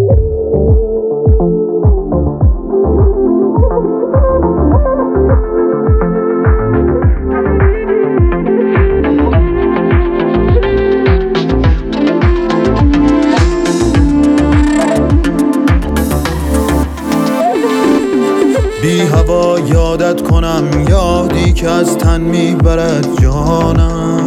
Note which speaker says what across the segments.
Speaker 1: بی هوا یادت کنم، یادی که از تن میبرد جانم.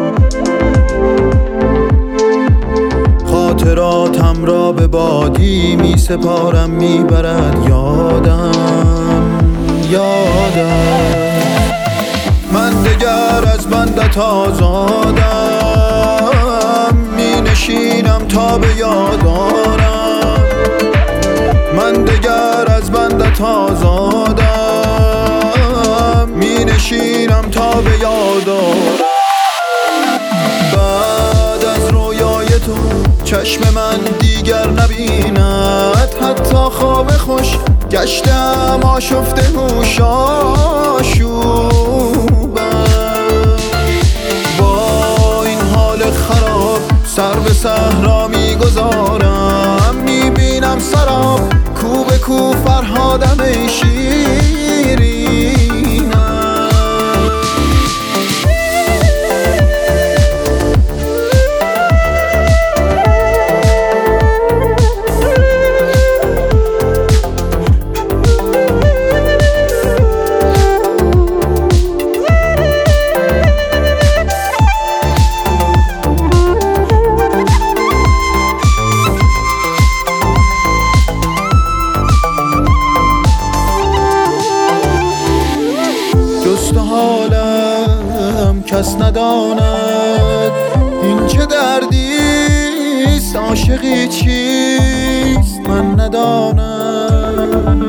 Speaker 1: خاطراتم را به بادی می سپارم، میبرد یادم. من دگر از بندت آزادم، می نشینم تا به یاد آرم. من دگر از بندت آزادم، می نشینم تا به یاد آرم. بعد از رویای تو چشم من دیگر نبیند، حتی خواب خوش گشتم آشفته هوش آشوبم. با این حال خراب سر به صحرا میگذارم، میبینم سراب کو به کو فرهادم ای شیرینم. جز تو حالم کس نداند، این چه دردیست، عاشقی چیست، من ندانم.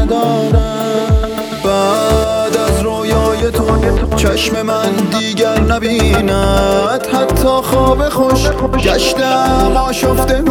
Speaker 1: بعد از رویای تو چشم من دیگر نبیند، حتی خواب خوش گشتم آشفته